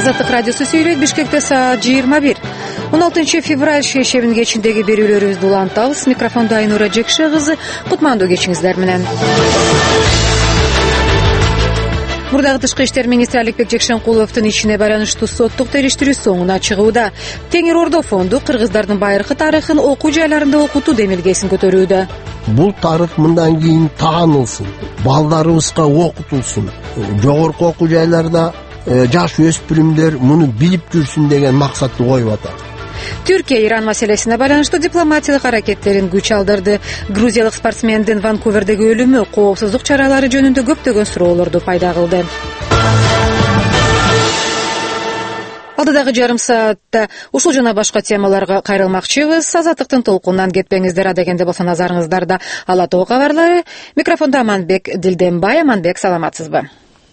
Азаттык радиосу сүйлөйт. Бишкекте саат 21. 16 февраль шешебин кечиндеги берүүлөрүбүздү улантабыз. Микрофондо Айнура Жекше кызы. Кутмандуу кечиңиздер менен. Мурдагы тышкы иштер министри Аликбек Жекшенкуловдун ишине байланыштуу соттук териштирүү соңуна чыгууда. Теңир Ордо фонду кыргыздардын байыркы тарыхын окуу жайларында окутуу демилгесин көтөрүүдө. Бул тарых мындан кийин таанылсын, балдарыбызга окутулсун. Жогорку окуу жайларда жаш өспүрүмдөр муну билип жүрсүн деген максатты коюп атат. Түркия Иран маселесине байланыштуу дипломатиялык аракеттерин күч алдырды. Грузиялык спортсмендин Ванкувердеги өлүмү коопсуздук чаралары жөнүндө көптөгөн суроолорду пайда кылды. Алдыдагы жарым саатта ушул жана башка темаларга кайрылмакчыбыз. Азаттыктын толкунунан кетпеңиздер. Адегенде болсо назарыңыздарда Ала Тоо кабарлары. Микрофондо Аманбек Дилденбай. Аманбек, саламатсызбы?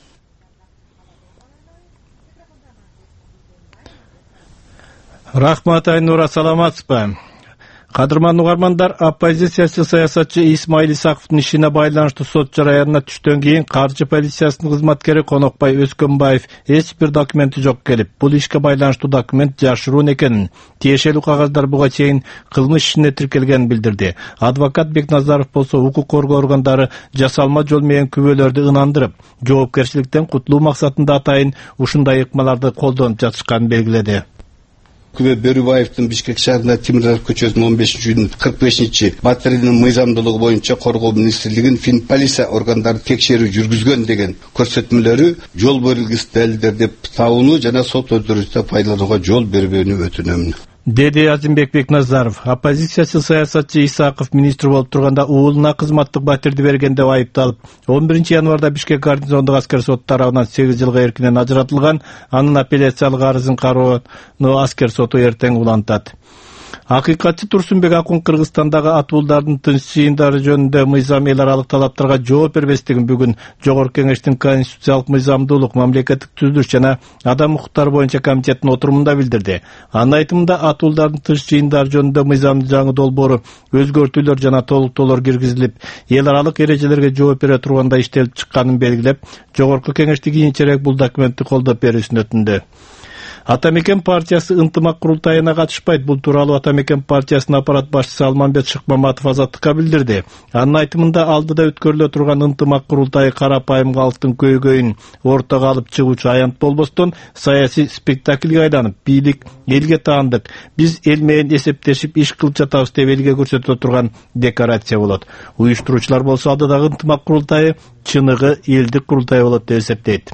Рахмат, Айнура, саламатсызбы? Кадырман угармандар, оппозициячы саясатчы Исмаил Исаковдун ишине байланыштуу сот жараянына түштөн кийин каржы полициясынын кызматкери Конокбай Өскөнбаев эч бир документи жок келип, бул ишке байланыштуу документ жашыруун экенин, тиешелүү кагаздар буга чейин кылмыш ишине тиркелгенин билдирди. Адвокат Бекназаров болсо укук коргоо органдары жасалма жол менен күбөлөрдү ынандырып, жоопкерчиликтен кутулуу максатында атайын ушундай ыкмаларды колдонуп жатышканын белгиледи. Күбө Бөрүбаевдин Бишкек шаарында Темиржолов көчөсүнүн 15-үйдүн 45-чи батарейнин мыйзамдуулугу боюнча коргоо министрлигин Финполиция органдары текшерүү жүргүзгөн деген көрсөтмөлөрү жол белгиси далилдер деп табууну жана сот өндүрүштө пайдаланууга жол бербөөнү өтүнөм, деди Азимбек Бекназаров. Оппозициячы саясатчы Исаков министр болуп турганда уулуна кызматтык батирди берген деп айыпталып, 11 январда Бишкек гарнизондук аскер сот тарабынан 8 жылга эркинен ажыратылган. Анын апелляциялык арызын кароону аскер соту эртең улантат. Акыйкатчы Турсунбек Акун Кыргызстандагы атуулдардын тынч жыйындары жөнүндө мыйзам эл аралык талаптарга жооп бербестигин бүгүн Жогорку Кеңештин конституциялык мыйзамдуулук, мамлекеттик түзүлүш жана адам укуктары боюнча комитеттин отурумунда билдирди. Анын айтымында атуулдардын тынч жыйындары жөнүндө мыйзамдын жаңы долбоору өзгөртүүлөр жана толуктоолор киргизилип, эл аралык эрежелерге жооп бере турганда иштелип чыкканын белгилеп, Жогорку Кеңешти кийинчерээк бул документти колдоп берүүсүн өтүндү. Атамекен партиясы ынтымак курултайына катышпайт. Бул тууралуу Атамекен партиясынын аппарат башчысы Алмамбет Шыкмаматов Азаттыкка билдирди. Анын айтымында алдыда өткөрүлө турган ынтымак курултайы карапайым калктын көйгөйүн ортого алып чыгуучу аянт болбостон саясий спектакльге айланып, бийлик элге таандык, биз эл менен эсептешип иш кылып жатабыз деп элге көрсөтө турган декорация болот. Уюштуруучулар болсо алдыдагы ынтымак курултайы чыныгы элдик курултай болот деп эсептейт.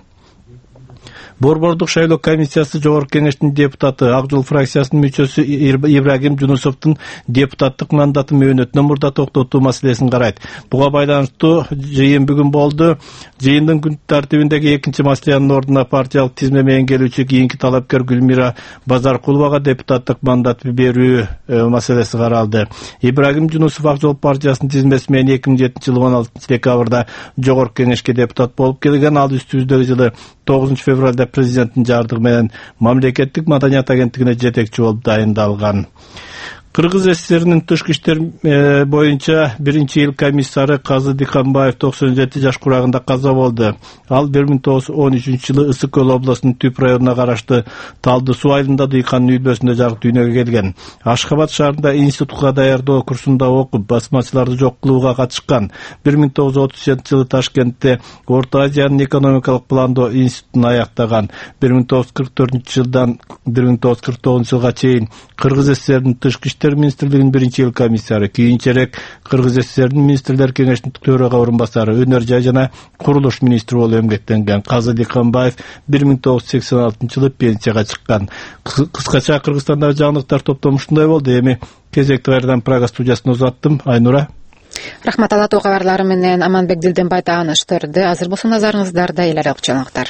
Борбордук шайлоо комиссиясы Жогорку Кеңештин депутаты, Ак Жол фракциясынын мүчөсү Ибрагим Жунусовдун депутаттык мандатын мөөнөтүнөн мурда токтотуу маселесин карайт. Буга байланыштуу жыйын бүгүн болду. Жыйындын күн тартибиндеги экинчи маселенин ордуна партиялык тизме менен келүүчү кийинки талапкер Гүлмира Базаркуловага депутаттык мандат берүү маселеси каралды. Ибрагим Жунусов Ак Жол партиясынын тизмеси менен 2007-жылы 16 декабрда Жогорку Кеңешке депутат болуп келген. Ал үстүбүздөгү жылы 9 февралда президенттин жардыгы менен мамлекеттик маданият агенттигине жетекчи болуп дайындалган. Кыргыз СССРинин тышкы иштер боюнча биринчи эл комиссары Казы Диканбаев 97 жаш курагында каза болду. Ал 1913-жылы Ысык Көл областынын Түп районуна караштуу Талды суу айылында дыйкандын үйлбөсүндө жагып дүйнөгө келген. Ашхабад шаарында институтка даярдоо курсунда окуп, басмачыларды жок кылууга катышкан. 1937-жылы Ташкентте Орто Азиянын экономикалык пландоо институтун аяктаган. 1944-жылдан 1949-жылга чейин Кыргыз СССРинин тышкы иштер министрлигинин биринчи эл комиссары, кийинчерээк Кыргыз СССРинин министрлер кеңешинин төрага орунбасары, өнөр жай жана курулуш министри болуп эмгектенген. Казы Диканбаев 1986-жылы пенсияга чыккан. Кыскача Кыргызстандагы жаңылыктар топтому ушундай болду. Эми кезекти кайрадан Прага студиясына узаттым. Айнура. Рахмат. Ала Тоо кабарлары менен Аманбек Дилденбай тааныштырды. Азыр болсо назарыңыздарда эл аралык жаңылыктар.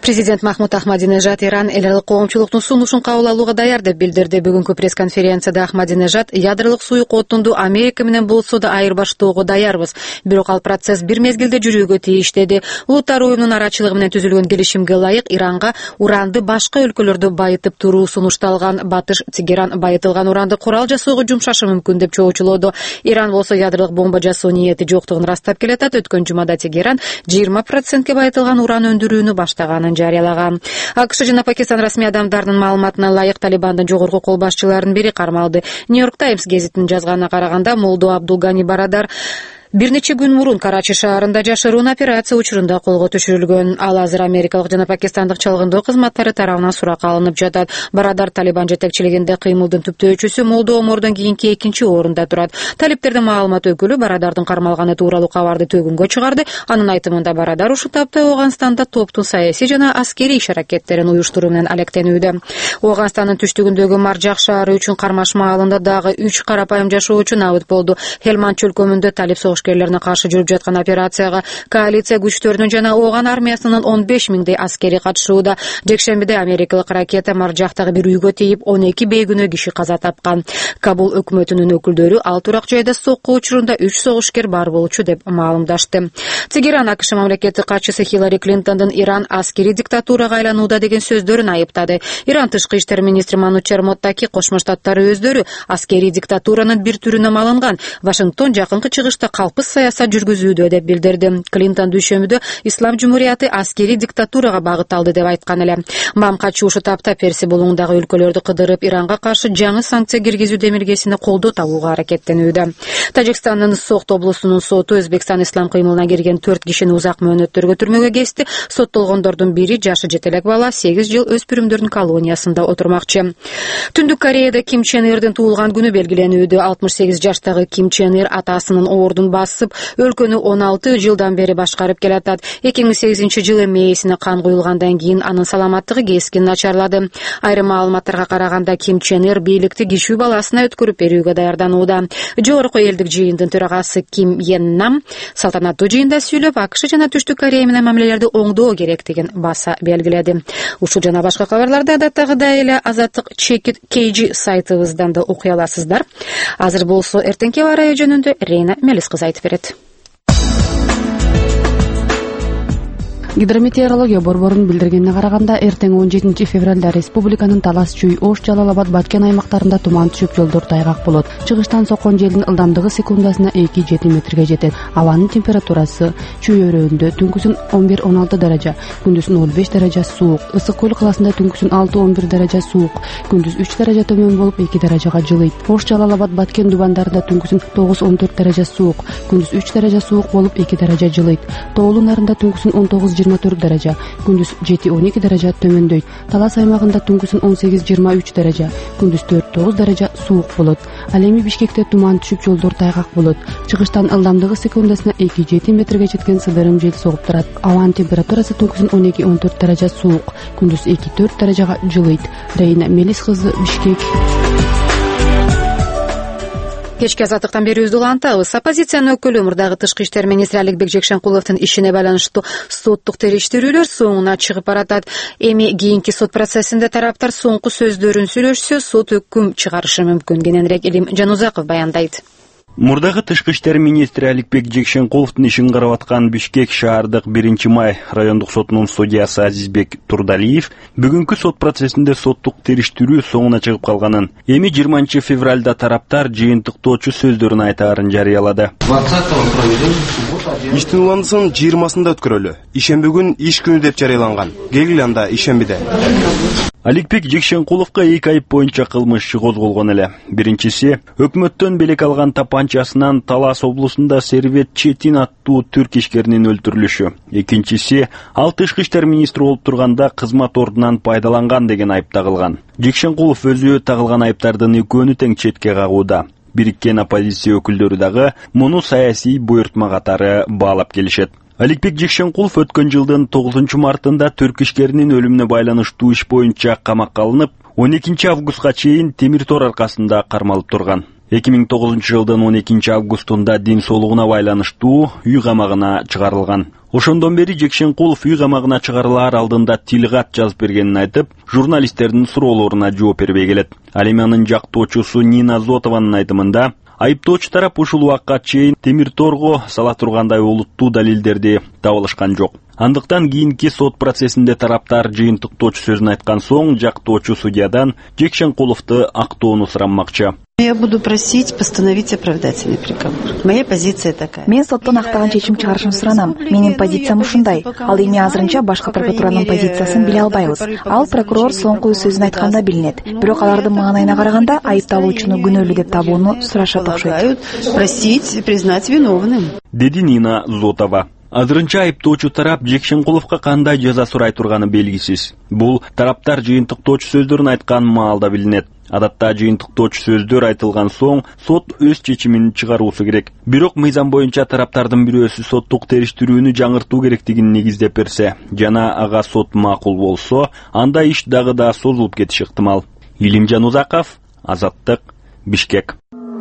Президент Махмуд Ахмадинежад Иран эл аралык коомчулуктун сунушун кабыл алууга даяр деп билдирди. Бүгүнкү пресс-конференцияда Ахмадинежад ядролук суюк отунду Америка менен болсо да айырбаштоого даярбыз. Бирок ал процесс бир мезгилде жүрүүгө тийиш деди. Улуттар уюмунун арачылыгы менен түзүлгөн келишимге ылайык Иранга уранды башка өлкөлөрдө байытып туруу сунушталган. Батыш Тегеран байытылган уранды курал жасоого жумшашы мүмкүн деп чоочулоду. Иран болсо ядролук бомба жасоо ниети жоктугун растап келатат. Өткөн жумада Тегеран 20% байытылган уран өндүрүүнү баштаганын жарыялаган. АКШ жана Пакистан расмий адамдарынын маалыматына ылайык Талибандын жогорку кол башчыларынын бири кармалды. Нью-Йорк Таймс гезитинин жазганына караганда Молдо Абдулгани Барадар бир нече күн мурун Карачи шаарында жашыруун операция учурунда колго түшүрүлгөн. Ал азыр америкалык жана пакистандык чалгындоо кызматтары тарабынан суракка алынып жатат. Барадар Талибан жетекчилигинде кыймылдын түптөөчүсү Молдо Омордон кийинки 2-орунда турат. Талиптердин маалымат өкүлү Барадардын кармалганы тууралуу кабарды төгүнгө чыгарды. Анын айтымында Барадар ушул тапта Ооганстанда топтун саясий жана аскерий иш-аракеттерин уюштуруу менен алектенүүдө. Ооганстандын түштүгүндөгү Маржак шаары үчүн кармаш маалында дагы 3 карапайым жашоочу набыт болду. Хелманд чөлкөмүндө талип согушкерлерине каршы жүрүп жаткан операцияга коалиция күчтөрүнүн жана Ооган армиясынын 15 миңдей аскери катышууда. Жекшембиде америкалык ракета Маржактагы бир үйгө тийип 12 бейгүнөө киши каза тапкан. Кабул өкмөтүнүн өкүлдөрү ал турак жайда сокку учурунда 3 согушкер бар болчу деп маалымдашты. Тегеран АКШ мамлекеттик катчысы Хиллари Клинтондун Иран аскери диктатурага айланууда деген сөздөрүн айыптады. Иран тышкы иштер министри Манучер Моттаки Кошмо Штаттары өздөрү аскери диктатуранын бир түрүнө малынган. Вашингтон жакынкы чыгышта калпыс саясат жүргүзүүдө деп билдирди. Клинтон дүйшөмбүдө Ислам жумурияты аскери диктатурага багыт алды деп айткан эле. Мам качуу ушул тапта Перси булуңундагы өлкөлөрдү кыдырып Иранга каршы жаңы санкция киргизүү демилгесине колдоо табууга аракеттенүүдө. Тажикстандын Сохт облусунун соту Өзбекстан ислам кыймылына кирген 4 кишини узак мөөнөттөргө түрмөгө кести. Соттолгондордун бири жашы жетелек бала 8 жыл өспүрүмдөрдүн колониясында отурмакчы. Түндүк Кореяда Ким Чен Ирдин туулган күнү белгиленүүдө. 68 жаштагы Ким Чен Ир атасынын оордун басып, өлкөнү 16 жылдан бери башкарып келатат. 2008-жылы мээсине кан куюлгандан кийин анын саламаттыгы кескин начарлады. Айрым маалыматтарга караганда Ким Чен Ир бийликти кичүү баласына өткөрүп берүүгө даярданууда. Жогорку элдик жыйындын төрагасы Ким Йен Нам салтанаттуу жыйында сүйлөп, АКШ жана Түштүк Корея менен мамилелерди оңдоо керектигин баса белгиледи. Ушул жана башка кабарларды адаттагыдай эле Азаттык Чекит KG сайтыбыздан да окуй аласыздар. Азыр болсо эртеңки аба ырайы жөнүндө Рейна Мелис кызы айтып берет. Гидрометеорология борборунун билдиргенине караганда, эртең 17 февралда республиканын Талас, Чүй, Ош, Жалал Абад, Баткен аймактарында туман түшүп, жолдор тайгак болот. Чыгыштан соккон желдин ылдамдыгы секундасына 2-7 метрге жетет. Абанын температурасы Чүй өрөөнүндө түнкүсүн 11-16 даража, күндүз 0-5 даража суук. Ысык көл каласында түнкүсүн 6-11 даража суук, күндүз 3 даража төмөн болуп 2 даражага жылыйт. Ош, Жалал Абад, Баткен дубандарында түнкүсүн 9-14 даража суук, күндүз 3 даража суук болуп 2 даража жылыйт. Тоолуу нарында түнкүсүн 19-24 даража, күндүз 7-12 даража төмөндөйт. Талас аймагында түнкүсүн 18-23 даража, күндүз 4-9 даража суук болот. Ал эми Бишкекте туман түшүп, жолдор тайгак болот. Чыгыштан ылдамдыгы секундасына 2-7 метрге жеткен сыдырым жел согуп турат. Абанын температурасы түнкүсүн 12-14 даража суук, күндүз 2-4 даражага жылыйт. Рейна Мелис кызы, Бишкек. Кечки азаттыктан берүүбүздү улантабыз. Оппозициянын өкүлү мурдагы тышкы иштер министри Аликбек Жекшенкуловдун ишине байланыштуу соттук териштирүүлөр соңуна чыгып баратат. Эми кийинки сот процессинде тараптар соңку сөздөрүн сүйлөшсө, сот өкүм чыгарышы мүмкүн. Кененирээк Илим Жанузаков баяндайт. Мурдагы тышкы иштер министри Аликбек Жекшенкуловдун ишин карап аткан Бишкек шаардык 1-май райондук сотунун судьясы Азизбек Турдалиев бүгүнкү сот процессинде соттук териштирүү соңуна чыгып калганын, эми 20 февралда тараптар жыйынтыктоочу сөздөрүн айтаарын жарыялады. Иштин уландысын 20-сында өткөрөлү. Ишемби күн иш күнү деп жарыяланган. Келгиле анда ишембиде. Аликбек Жекшенкуловго 2 айып боюнча кылмыш иши козголгон эле. Биринчиси, өкмөттөн белек алган тапанчасынан Талас облусунда Сервет Четин аттуу түрк ишкеринин өлтүрүлүшү. Экинчиси, ал тышкы иштер министри болуп турганда кызмат ордунан пайдаланган деген айып тагылган. Жекшенкулов өзү тагылган айыптардын экөөнү тең четке кагууда. Бириккен оппозиция өкүлдөрү дагы муну саясий буйртма катары баалап келишет. Аликбек Жекшенкулов өткөн жылдын 9 мартында түрк ишкеринин өлүмүнө байланыштуу иш боюнча камакка алынып, 12 августка чейин темир тор аркасында кармалып турган. 2009 жылдын 12 августунда ден соолугуна байланыштуу үй камагына чыгарылган. Ошондон бери Жекшенкулов үй камагына чыгарылаар алдында тил кат жазып бергенин айтып, журналисттердин суроолоруна жооп бербей келет. Ал эми анын жактоочусу Нина Зотованын айтымында, айыптоочу тарап ушул убакка чейин темир торго сала тургандай олуттуу далилдерди таба алышкан жок. Андыктан кийинки сот процессинде тараптар жыйынтыктоочу сөзүн айткан соң жактоочу судьядан Жекшенкуловду актоону суранмакчы. Я буду просить постановить оправдательный приговор. Моя позиция такая. Мен соттон актаган чечим чыгарышын суранам. Менин позициям ушундай. Ал эми азырынча башкы прокуратуранын позициясын биле албайбыз. Ал прокурор соңку сөзүн айтканда билинет. Бирок алардын маанайына караганда айыпталуучуну күнөөлүү деп табууну сурашат окшойт. Просить признать виновным. Деди Нина Зотова. Азырынча айыптоочу тарап Жекшенкуловго кандай жаза сурай турганы белгисиз. Бул тараптар жыйынтыктоочу сөздөрүн айткан маалда билинет. Адатта жыйынтыктоочу сөздөр айтылган соң сот өз чечимин чыгаруусу керек. Бирок мыйзам боюнча тараптардын бирөөсү соттук териштирүүнү жаңыртуу керектигин негиздеп берсе жана ага сот макул болсо, анда иш дагы да созулуп кетиши ыктымал. Илимжан Узаков, Азаттык, Бишкек.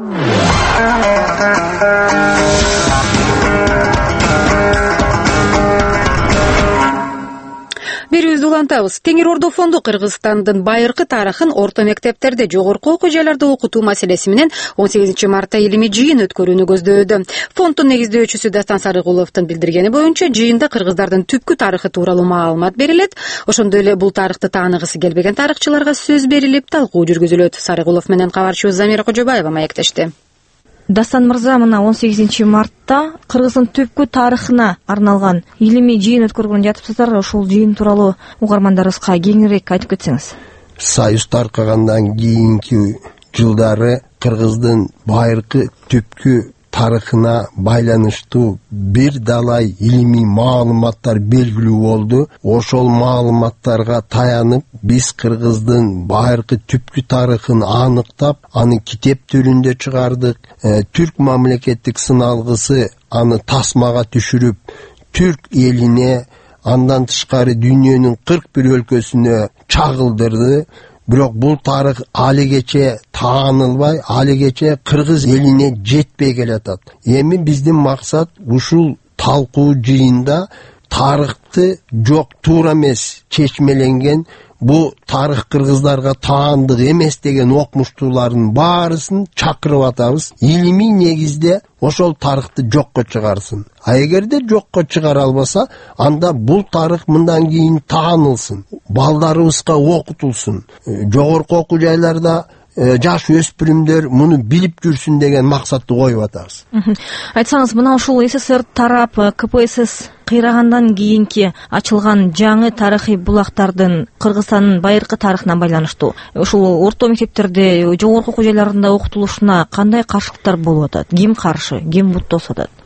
Берүүбүздү улантабыз. Теңир Ордо фонду Кыргызстандын байыркы тарыхын орто мектептерде, жогорку окуу жайларда окутуу маселеси менен 18 мартта илимий жыйын өткөрүүнү көздөөдө. Фонддун негиздөөчүсү Дастан Сарыгуловдун билдиргени боюнча, жыйында кыргыздардын түпкү тарыхы тууралуу маалымат берилет. Ошондой эле бул тарыхты тааныгысы келбеген тарыхчыларга сөз берилип, талкуу жүргүзүлөт. Сарыгулов менен кабарчыбыз Замира Кожобаева маектешти. Дастан мырза, мына 18 мартта Кыргыздын түпкү тарыхына арналган илимий жыйын өткөргөн жатыпсыздар. Ошол жыйын тууралуу угармандарыбызга кеңирээк айтып кетсеңиз. Союз таркагандан кийинки жылдары Кыргыздын байыркы түпкү тарыхына байланыштуу бир далай илимий маалыматтар белгилүү болду. Ошол маалыматтарга таянып биз Кыргыздын байыркы түпкү тарыхын аныктап, аны китеп түрүндө чыгардык. Түрк мамлекеттик сыналгысы аны тасмага түшүрүп, түрк элине, андан тышкары дүйнөнүн 41 өлкөсүнө чагылдырды. Бирок бул тарых алигече таанылбай, алигече кыргыз элине жетпей келатат. Эми биздин максат ушул талкуу жыйында тарыхты жок, туура эмес чечмеленген, бу тарых кыргыздарга таандык эмес деген окмуштуулардын баарысын чакырып атабыз. Илимий негизде ошол тарыхты жокко чыгарсын. А эгерде жокко чыгара албаса, анда бул тарых мындан кийин таанылсын, балдарыбызга окутулсын, жогорку окуу жайларда жаш өспүрүмдөр муну билип жүрсүн деген максатты коюп атабыз. Айтсаңыз, мына ушул СССР тарап КПСС кыйрагандан кийинки ачылган жаңы тарыхый булактардын Кыргызстандын байыркы тарыхына байланыштуу ушул орто мектептерде, жогорку окуу жайларында окутулушуна кандай каршылыктар болуп атат? Ким каршы, ким буттосуп атат?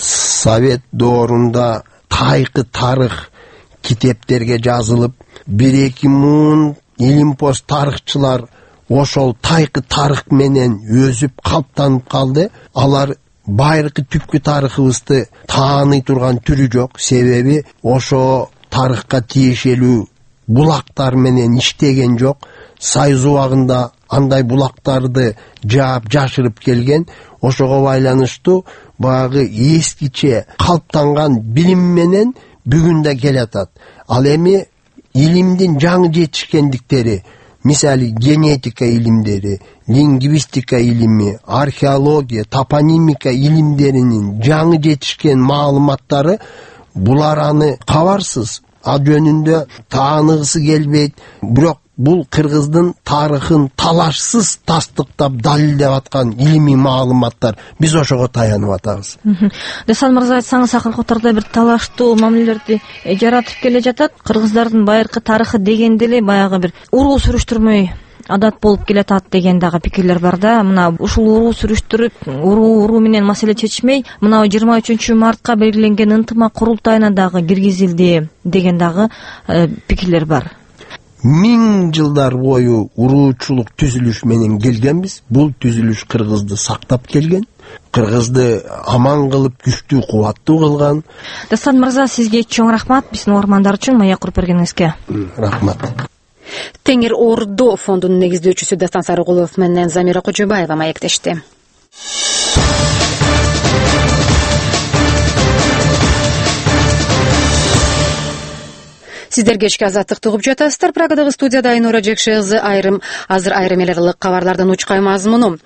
Совет доорунда тайкы тарых китептерге жазылып, 1-2 муун илимпоз тарыхчылар ошол тайкы тарых менен өзүп калыптанып калды. Алар байыркы түпкү тарыхыбызды тааный турган түрү жок. Себеби ошо тарыхка тиешелүү булактар менен иштеген жок. Союз убагында андай булактарды жаап жашырып келген. Ошого байланыштуу баягы эскиче калыптанган билим менен бүгүндө келатат. Ал эми илимдин жаңы жетишкендиктери, мисалы генетика илимдери, лингвистика илими, археология, топонимика илимдеринин жаңы жетишкен маалыматтары, булар аны кабарсыз, ал жөнүндө тааныгысы келбейт. Бирок бул Кыргыздын тарыхын талашсыз тастыктап далилдеп аткан илимий маалыматтар. Биз ошого таянып атабыз. Дастан мырза, айтсаңыз, акыркы учурда бир талаштуу мамилелерди жаратып келе жатат. Кыргыздардын байыркы тарыхы дегенде эле баягы бир уруу сүрүштүрмөй адат болуп келатат деген дагы пикирлер бар да. Мына ушул уруу сүрүштүрүп, уруу менен маселе чечмей, мына 23 мартка белгиленген ынтымак курултайына дагы киргизилди деген дагы пикирлер бар. 1000 жылдар бою уруучулук түзүлүш менен келгенбиз. Бул түзүлүш Кыргызды сактап келген, Кыргызды аман кылып, күчтүү, кубаттуу кылган. Дастан мырза, сизге чоң рахмат биздин угармандар үчүн мая куруп бергениңизге. Рахмат. Теңир Ордо фондунун негиздөөчүсү Дастан Сарыгулов менен Замира Кожобаева маектешти. Сиздер кечки азаттыкты угуп жатасыздар. Прагадагы студияда Айнура Жекше кызы азыр айрым эл аралык кабарлардын учкай мазмуну.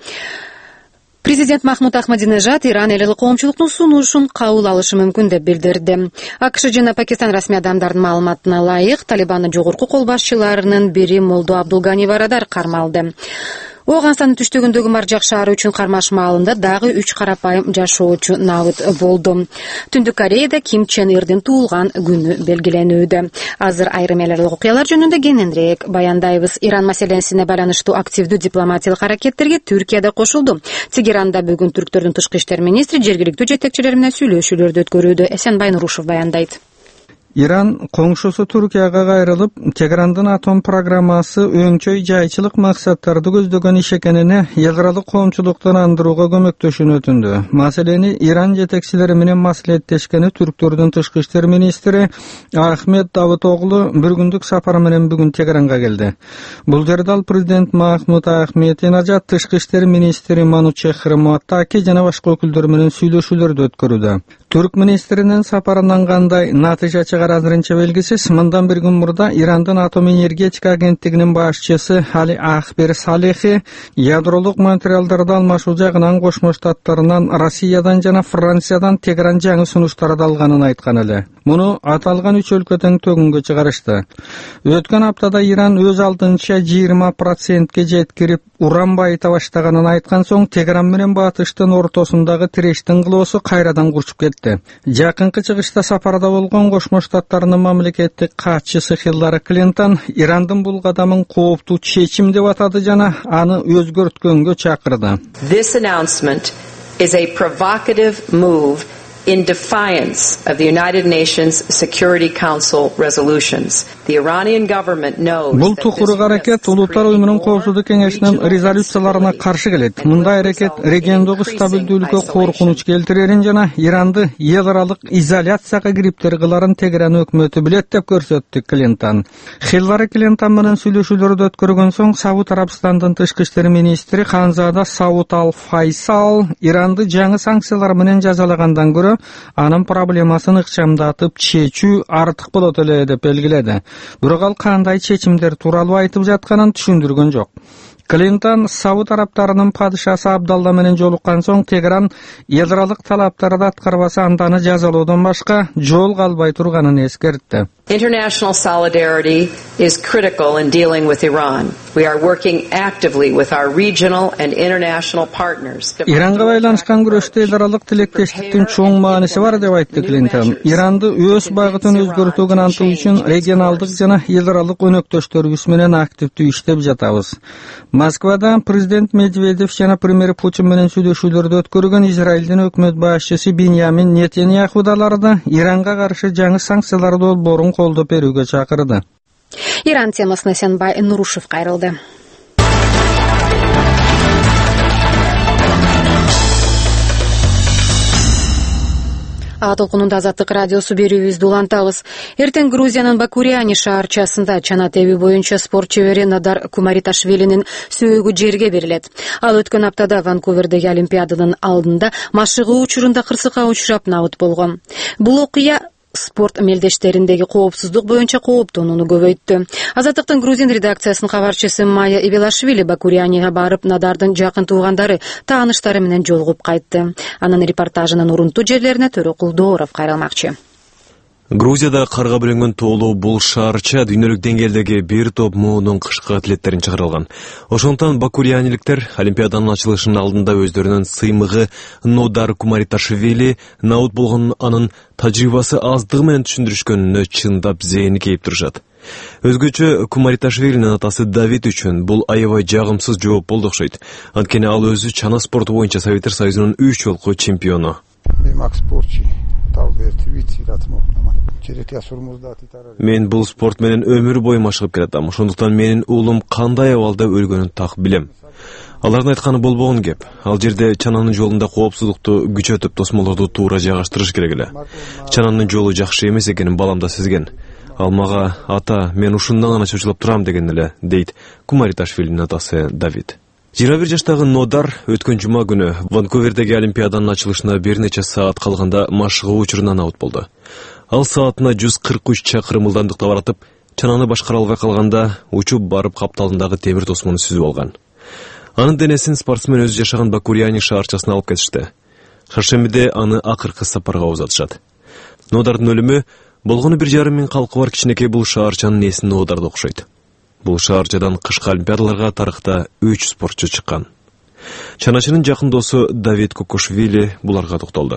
Президент Махмуд Ахмадинежад Иран эл аралык коомчулуктун сунушун кабыл алышы мүмкүн деп билдирди. АКШ жана Пакистан расмий адамдардын маалыматына ылайык, Талибандын жогорку кол башчыларынын бири Молдо Абдулгани Варадар кармалды. Оганстандын түштүгүндөгү Маржак шаары үчүн кармаш маалында дагы 3 карапайым жашоочу набыт болду. Түндүк Кореяда Ким Чен Ирдин туулган күнү белгиленүүдө. Азыр айрым эл аралык окуялар жөнүндө кененирээк баяндайбыз. Иран маселесине байланыштуу активдүү дипломатиялык аракеттерге Түркия да кошулду. Тегеранда бүгүн түрктөрдүн тышкы иштер министри жергиликтүү жетекчилер менен сүйлөшүүлөрдү өткөрүүдө. Эсенбай Нурушев баяндайт. Иран коңшусу Түркияга кайрылып, Тегерандын атом программасы өңчөй жайчылык максаттарды көздөгөн иш экенине эл аралык коомчулуктун андырууга көмөктөшүүнү өтүндү. Маселени Иран жетекчилери менен маслихаттешкени түрктөрдүн тышкы иштер министри Ахмед Давутоглу бир күндүк сапары менен бүгүн Тегеранга келди. Бул жерде ал президент Махмуд Ахмединежад, тышкы иштер министри Манучехр Муаттаки жана башка өкүлдөр менен сүйлөшүүлөрдү өткөрүүдө. Түрк министринин сапарынан кандай натыйжа чыгар азырынча белгисиз. Мындан бир күн мурда Ирандын атом энергетика агенттигинин башчысы Али Ахбер Салехи ядролук материалдарды алмашуу жагынан Кошмо Штаттарынан, Россиядан жана Франциядан Тегеран жаңы сунуштарды алганын айткан эле. Муну аталган 3 өлкө тең төгүнгө чыгарышты. Өткөн аптада Иран өз алдынча 20%ке жеткирип уран байыта баштаганын айткан соң Тегеран менен батыштын ортосундагы тирештин кылоосу кайрадан курчуп кетти. Жакынкы чыгышта сапарда болгон Кошмо Штаттарынын мамлекеттик катчысы Хиллари Клинтон Ирандын бул кадамын кооптуу чечим деп атады жана аны өзгөрткөнгө чакырды. This announcement is a provocative move in defiance of the United Nations Security Council resolutions. The Iranian government knows Бул тукуру аракет Улуттар уюмунун коопсуздук кеңешинин резолюцияларына каршы келет. Мындай аракет региондогу стабилдүүлүккө коркунуч келтирерин жана Иранды эл аралык изоляцияга кириптер кыларын Тегеран өкмөтү билет деп көрсөттү Клинтон. Хиллари Клинтон менен сүйлөшүүлөрдү өткөргөн соң Сауд Арабстандын тышкы иштер министри Ханзада Сауд Ал-Файсал Иранды жаңы санкциялар менен жазалагандан көрө анын проблемасын ыкчамдатып чечүү артык болот эле деп белгиледи. Бирок ал кандай чечимдер тууралуу айтып жатканын түшүндүргөн жок. Клинтон Сауд Арабтарынын падышасы Абдалла менен жолуккан соң Тегеран эл аралык талаптарды аткарбаса анданы жазалоодон башка жол калбай турганын эскертти. International solidarity is critical in dealing with Iran. We are working actively with our regional and international partners. Иранга байланышкан күрөштө эл аралык тилектештиктин чоң мааниси бар деп айтты Клинтон. Иранды өз багытын өзгөртүүгө антуу үчүн регионалдык жана эл аралык өнөктөштөрүбүз менен активдүү иштеп жатабыз. Москвада президент Медведев жана премьер Путин менен сүйлөшүүлөрдү өткөргөн Израилдин өкмөт башчысы Биньямин Нетаньяху даларды Иранга каршы жаңы санкциялар долбоорун колдоп берүүгө чакырды. Иран темасына Эсенбай Нурушев кайрылды. Толкунунда Азаттык радиосу берүүбүздү улантабыз. Эртең Грузиянын Бакуряни шаарчасында чана теби боюнча спорт чебери Надар Кумариташвилинин сөөгү жерге берилет. Ал өткөн аптада Ванкувердеги Олимпиаданын алдында машыгуу учурунда кырсыкка учурап набыт болгон. Бул окуя спорт мелдештериндеги коопсуздук боюнча кооптонууну көбөйттү. Азаттыктын Грузин редакциясынын кабарчысы Майя Ибелашвили Бакурянига барып Надардын жакын туугандары, тааныштары менен жолугуп кайтты. Анын репортажынын урунтуу жерлерине Төрөкул Дооров кайрылмакчы. Грузияда карга бөлөнгөн тоолуу бул шаарча дүйнөлүк деңгээлдеги бир топ моонун кышкы атлеттерин чыгарылган. Ошондон бакуряниликтер Олимпиаданын ачылышынын алдында өздөрүнүн сыймыгы Нодар Кумариташвили набыт болгон анын тажрыйбасы аздыгы менен түшүндүрүшкөнүнө чындап зээни кейип турушат. Өзгөчө Кумариташвилинин атасы Давид үчүн бул аябай жагымсыз жооп болду окшойт. Анткени ал өзү чана спорту боюнча Советтер Союзунун 3 жолку чемпиону. Мен бул спорт менен өмүр бою машыгып келатам. Ошондуктан менин уулум кандай абалда өлгөнүн так билем. Алардын айтканы болбогон кеп. Ал жерде чананын жолунда коопсуздукту күчөтүп, тосмолорду туура жайгаштырыш керек эле. Чананын жолу жакшы эмес экенин балам да сезген. Ал мага ата, мен ушундан гана чочулуп турам деген эле, дейт Кумариташвилинин атасы Давид. 21 жаштагы Нодар өткөн жума күнү Ванкувердеги Олимпиаданын ачылышына бир нече саат калганда машыгуу учурунан аут болду. Ал саатына 143 чакырым ылдамдыкта баратып, чананы башкара албай калганда учуп барып капталындагы темир тосмону сүзүп алган. Анын денесин спортсмен өзү жашаган Бакурьяни шаарчасына алып кетишти. Шаршембиде аны акыркы сапарга узатышат. Нодардын өлүмү болгону 1,5 миң калкы бар кичинекей бул шаарчанын эсин Нодарда окшойт. Бул шаарчадан кышкы олимпиадаларга тарыхта 3 спортчу чыккан. Чаначынын жакын досу Давид Кокошвили буларга токтолду.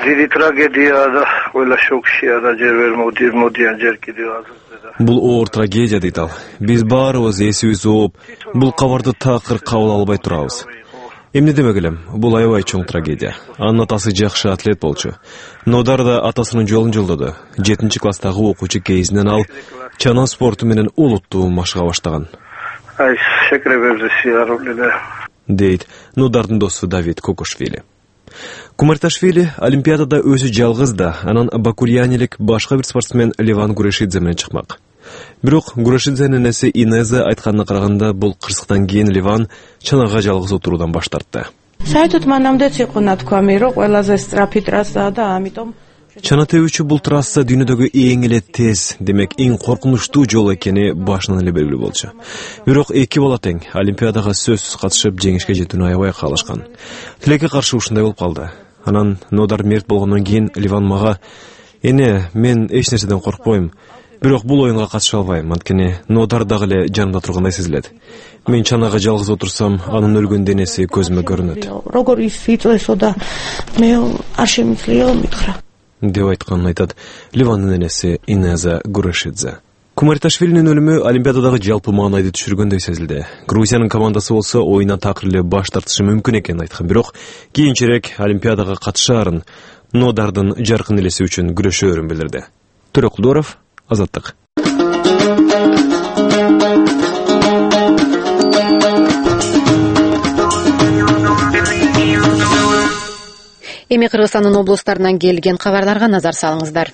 Бул оор трагедия дейт ал. Биз баарыбыз эсибиз ооп, бул кабарды такыр кабыл албай турабыз. Эмне демек элем, бул аябай чоң трагедия. Анын атасы жакшы атлет болчу. Нодар да атасынын жолун жолдоду. 7 класстагы окуучу кезинен ал чана спорту менен олуттуу машыга баштаган. Дейт Нодардын досу Давид Кокошвили. Кумарташвили Олимпиадада өзү жалгыз да, анан Бакурьянилик башка бир спортсмен Леван Гурешидзе менен чыкмак. Бирок Гурешидзенин энеси Инеза айтканына караганда бул кырсыктан кийин Леван чанага жалгыз отуруудан баш тартты. Чана тебүүчү бул трасса дүйнөдөгү эң эле тез, демек эң коркунучтуу жол экени башынан эле белгилүү болчу. Бирок эки бала тең Олимпиадага сөзсүз катышып жеңишке жетүүнү аябай каалашкан. Тилекке каршы ушундай болуп калды. Анан Нодар мерт болгондон кийин Ливан мага: "Эне, мен эч нерседен коркпойм. Бирок бул оюнга катыша албайм, анткени Нодар дагы эле жанымда тургандай сезилет. Мен чанага жалгыз отурсам, анын өлгөн денеси көзүмө көрүнөт" деп айтканын айтат Ливандын энеси Инеза Гурешидзе. Кумарташвилинин өлүмү Олимпиададагы жалпы маанайды түшүргөндөй сезилди. Грузиянын командасы болсо оюндан такыр эле баш тартышы мүмкүн экенин айткан, бирок кийинчерээк Олимпиадага катышаарын, Нодардын жаркын элеси үчүн күрөшөөрүн билдирди. Төрөкулдоров, Азаттык. Эми Кыргызстандын облустарынан келген кабарларга назар салыңыздар.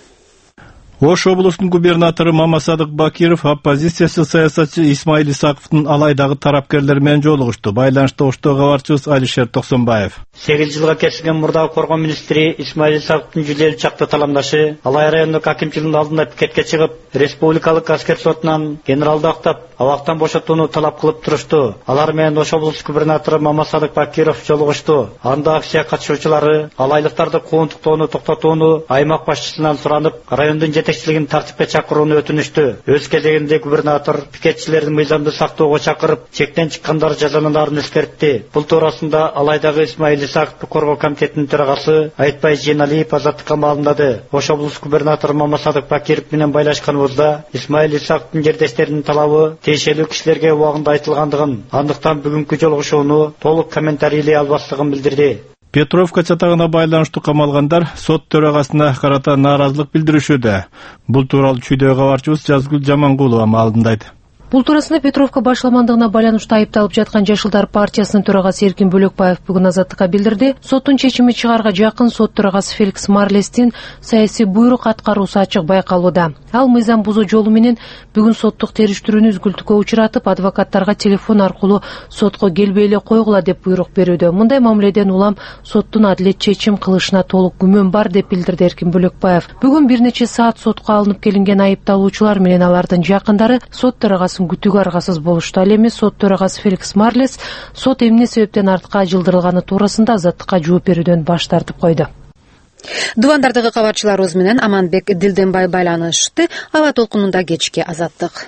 Ош облусунун губернатору Мамасадык Бакиров оппозициясы саясатчы Исмаил Исаковдун алайдагы тарапкерлери менен жолугушту. Байланышта Оштогу кабарчыбыз Алишер Токсонбаев. 8 жылга кесилген мурдагы коргоо министри Исмаил Исаковдун жүлделүү чакты таламдашы Алай райондук акимчилигинин алдында пикетке чыгып, республикалык аскер сотунан генералды актап, абактан бошотууну талап кылып турушту. Алар менен Ош облус губернатору Мамасадык Бакиров жолугушту. Анда акция катышуучулары алайлыктарды кууntуктоону токтотууну аймак башчысынан суранып, райондун жетекчилигин тартипке чакырууну өтүнүштү. Өз кезегинде губернатор пикетчилердин мыйзамды сактоого чакырып, чектен чыккандар жазаланаарын эскертти. Бул туурасында Алайдагы Исмаил Исаковду коргоо комитетинин төрагасы Айтбай Жейналиев Азаттыкка маалымдады. Ош облус губернатору Мамасадык Бакиров менен байлашканыбызда Исмаил Исаковдун жердештеринин талабы тиешелүү кишилерге убагында айтылгандыгын, андыктан бүгүнкү жолугушууну толук комментарийлей албастыгын билдирди. Петровка чатагына байланыштуу камалгандар сот төрагасына карата нааразылык билдиришүүдө. Бул тууралуу чүйдөгө кабарчыбыз Жазгүл Жамангулова маалымдайт. Бул туурасында Петровка башламандыгына байланыштуу айыпталып жаткан Жашылдар партиясынын төрагасы Эркин Бөлөкбаев бүгүн Азаттыкка билдирди. Соттун чечими чыгарга жакын сот төрагасы Феликс Марлестин саясий буйрук аткаруусу ачык байкалууда. Ал мыйзам бузуу жолу менен бүгүн соттук териштирүүнү үзгүлтүккө учуратып, адвокаттарга телефон аркылуу сотко келбей эле койгула деп буйрук берүүдө. Мындай мамиледен улам соттун адилет чечим кылышына толук күмөн бар деп билдирди Эркин Бөлөкбаев. Бүгүн бир нече саат сотко алынып келинген айыпталуучулар менен алардын жакындары сот төрагасы күтүүгө аргасыз болушту. Ал эми сот төрагасы Феликс Марлес сот эмне себептен артка жылдырылганы туурасында Азаттыкка жооп берүүдөн баш тартып койду. Дубандардагы кабарчыларыбыз менен Аманбек Дилденбай байланышты. Аба толкунунда кечки Азаттык.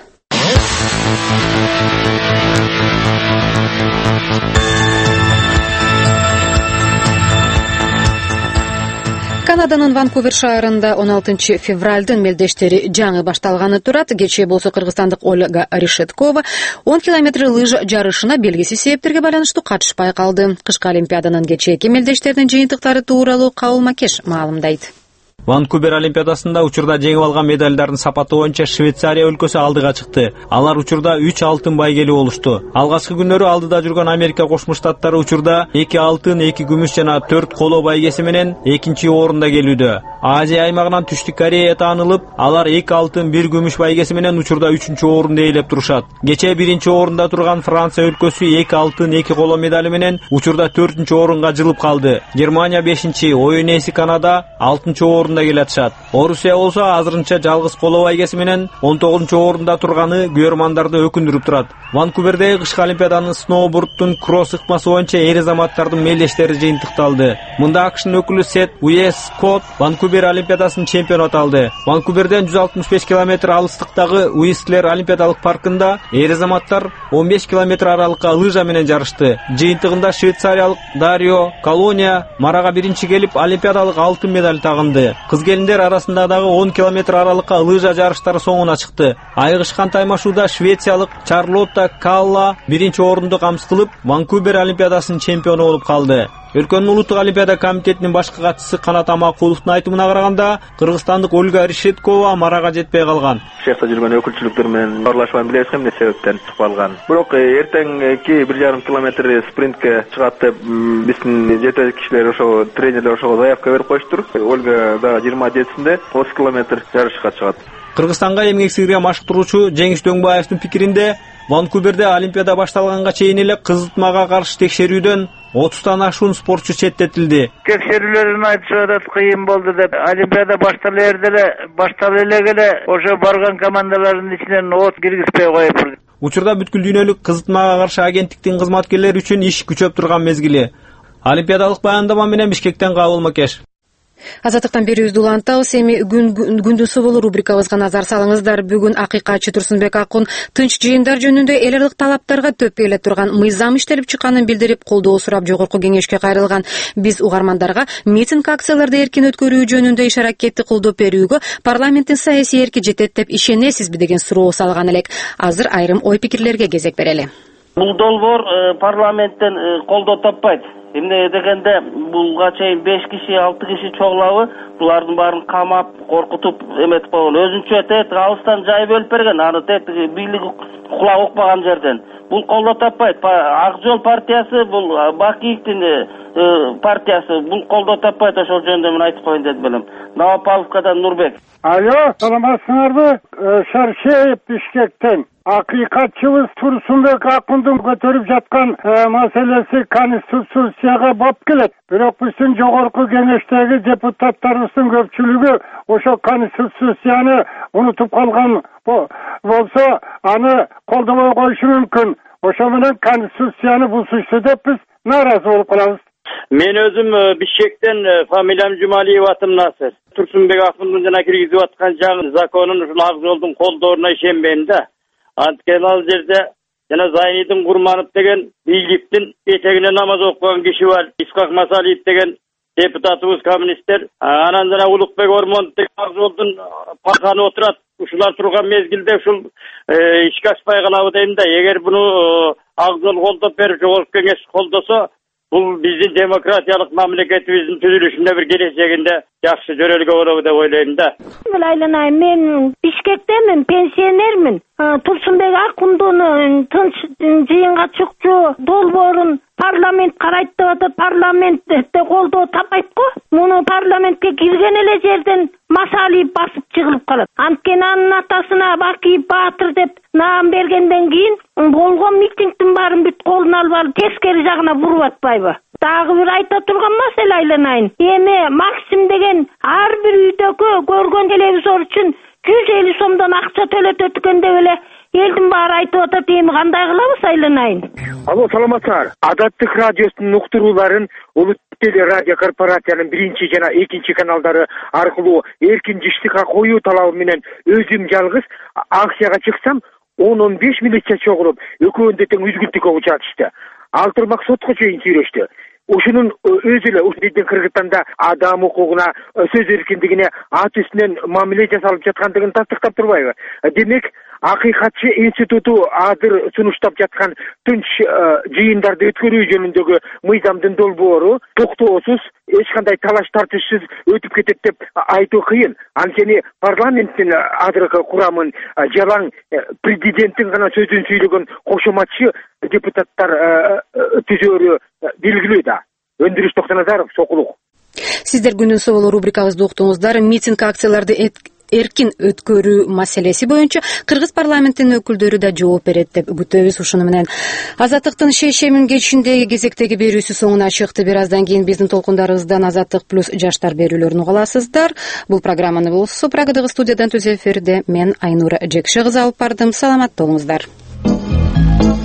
Канаданын Ванкувер шаарында 16 февралдын мелдештери жаңы башталганы турат. Кечээ болсо кыргызстандык Ольга Решеткова 10 километр лыжа жарышына белгисиз себептерге байланыштуу катышпай калды. Кышкы олимпиаданын кечээки мелдештеринин жыйынтыктары тууралуу Кабыл Макеш маалымдайт. Ванкувер олимпиадасында учурда жеңип алган медалдардын сапаты боюнча Швейцария өлкөсү алдыга чыкты. Алар учурда 3 алтын байгели болушту. Алгачкы күнөрү алдыда жүргөн Америка Кошмо Штаттары учурда 2 алтын, 2 күмүш жана 4 коло байгеси менен экинчи орунда келүүдө. Азия аймагынан Түштүк Корея таанылып, алар 2 алтын, 1 күмүш байгеси менен учурда 3-чү орунду ээлеп турушат. Кечээ 1-чи орунда турган Франция өлкөсү 2 алтын, 2 коло медали менен учурда 4-чү орунга жылып калды. Германия 5-чи, оюн ээси Канада 6-чы орунда келатышат. Орусия болсо азырынча жалгыз коло байгеси менен 19-чу орунда турганы көрөрмандарды өкүндүрүп турат. Ванкувердеги кышкы олимпиаданын сноубордтун кросс ыкмасы боюнча эр азаматтардын мелдештери жыйынтыкталды. Мында АКШнын өкүлү Сет Уэсткотт Ванкувер олимпиадасынын чемпиону аталды. Ванкуверден 165 км алыстыктагы Уистлер олимпиадалык паркында эр азаматтар 15 км аралыкка лыжа менен жарышты. Жыйынтыгында швейцариялык Дарио Колония марага биринчи келип олимпиадалык алтын медаль тагынды. Кыз келиндер арасында дагы 10 км аралыкка лыжа жарыштары соңуна чыкты. Айгышкан таймашууда швециялык Чарлотта Калла биринчи орунду камсыз кылып, Ванкувер олимпиадасынын чемпиону болуп калды. Өлкөнүн улуттук олимпиада комитетинин башкы катчысы Канат Амакуловдун айтымына караганда, кыргызстандык Ольга Решеткова марага жетпей калган. Шехта жүргөн өкүлчүлүктөр менен аралашпай билебиз эмне себептен чыгып калган. Бирок эртеңки 1,5 км спринтке чыгат деп биздин жетекчи кишилер ошо тренерлер ошого заявка берип коюштур. Ольга да 27-синде 30 км жарышка чыгат. Кыргызстанга эмгек сиңирген машыктыруучу Жеңиш Дөңбаевдин пикиринде, Ванкуверде олимпиада башталганга чейин эле кызытмага каршы текшерүүдөн 30тан ашуун спортчу четтетилди. Текшерүүлөрүн айтып атат, кыйын болду деп. Олимпиада баштала эле ошо барган командалардын ичинен от киргизбей коюптур. Учурда бүткүл дүйнөлүк кызытмага каршы агенттиктин кызматкерлери үчүн иш күчөп турган мезгили. Олимпиадалык баяндама менен Бишкектен Кабыл Макеш. Азаттыктан берүүбүздү улантабыз. Эми күндүн субулу рубрикабызга назар салыңыздар. Бүгүн акыйкатчы Турсунбек Акун тынч жыйындар жөнүндө эл аралык талаптарга төп келе турган мыйзам иштелип чыкканын билдирип, колдоо сурап жогорку кеңешке кайрылган. Биз угармандарга митинг акцияларды эркин өткөрүү жөнүндө иш аракетти колдоп берүүгө парламенттин саясий эрки жетет деп ишенесизби деген суроо салган элек. Азыр айрым ой пикирлерге кезек берели. Бул долбоор парламенттен колдоо таппайт. Эмне дегенде булга чейин 5 киши, 6 киши чогулабы, булардын баарын камап, коркутуп эметип койгон. Өзүнчө алыстан жай бөлүп берген, аны бийлик кулак укпаган жерден. Бул колдоо таппайт. Ак жол партиясы, бул Бакиевдин партиясы, бул колдоо таппайт. Ошол жөнүндө мен айтып коеюн деп элем. Новополовкадан Нурбек. Алло, саламатсыңарбы? Шаршеев Бишкектен. Акыйкатчыбыз Турсунбек Акундун көтөрүп жаткан маселеси конституцияга бап келет. Бирок биздин жогорку кеңештеги депутаттарыбыздын көпчүлүгү ошо конституцияны унутуп калган болсо, аны колдобой коюшу мүмкүн. Ошо менен конституцияны бузушту деп биз нааразы болуп калабыз. Мен өзүм Бишкектен, фамилиям Жумалиев, атым Насыр. Турсунбек Акундун жана киргизип аткан жаңы законун ушул ак жолдун колдооруна ишенбейм да. Анткени ал жерде жана Зайнидин Курманов деген бийликтин этегине намаз окуган киши бар. Исхак Масалиев деген депутатыбыз коммунисттер. Анан жана Улукбек Ормонов деген ак жолдун парканы отурат. Ушулар турган мезгилде ушул ишке ашпай калабы дейм да. Эгер буну ак жол колдоп берип, жогорку кеңеш колдосо, бул биздин демократиялык мамлекетибиздин түзүлүшүнө бир келечегинде жакшы жөрөлгө болобу деп ойлойм да. Айланай, мен Бишкектемин, пенсионермин. Турсунбек Акундун тынч жыйынга чыкчу долбоорун парламент карайт деп атат. Парламентте колдоо таппайт го. Муну парламентке кирген эле жерден Масалиев басып чыгылып калат. Анткени анын атасына Бакиев Баатыр деп наам бергенден кийин болгон митингдин баарын бүт колуна алып тескери жагына буруп атпайбы? Дагы бир айта турган маселе айланайын. Эми Максим деген ар бир үйдөгү көргөн телевизор үчүн 150 сомдон акча төлөтөт экен деп эле элдин баары айтып атат. Эми кандай кылабыз айланайын? Алло, саламатсыздар. Адаттык радиосунун уктурууларын Улуттук теле радио корпорациянын 1 жана 2 каналдары аркылуу эркин жиштикка коюу талабы менен өзүм жалгыз акцияга чыксам, 10-15 милиция чогулуп, экөөндө тең үзгүлтүккө учатышты. Алтырмак сотко чейин сүйрөштү. Ушунун өзү эле биздин Кыргызстанда адам укугуна, сөз эркиндигине ат үстүнөн мамиле жасалып жаткандыгын тастыктап турбайбы? Демек, акыйкатчы институту азыр сунуштап жаткан тынч жыйындарды өткөрүү жөнүндөгү мыйзамдын долбоору токтоосуз эч кандай талаш тартышсыз өтүп кетет деп айтуу кыйын. Анткени парламенттин азыркы курамын жалаң президенттин гана сөзүн сүйлөгөн кошоматчы депутаттар түзөөрү белгилүү да. Өндүрүш Токтоназаров, Сокулук. Сиздер күнүн соолу рубрикабызды уктуңуздар. Митинг акцияларды эркин өткөрүү маселеси боюнча кыргыз парламентинин өкүлдөрү да жооп берет деп күтөбүз. Ушуну менен Азаттыктын шейшемин кечиндеги кезектеги берүүсү соңуна чыкты. Бир аздан кийин биздин толкундарыбыздан Азаттык плюс жаштар берүүлөрүн уга аласыздар. Бул программаны болсо Прагадагы студиядан түз эфирде мен Айнура Жекше кызы алып бардым. Саламатта болуңуздар.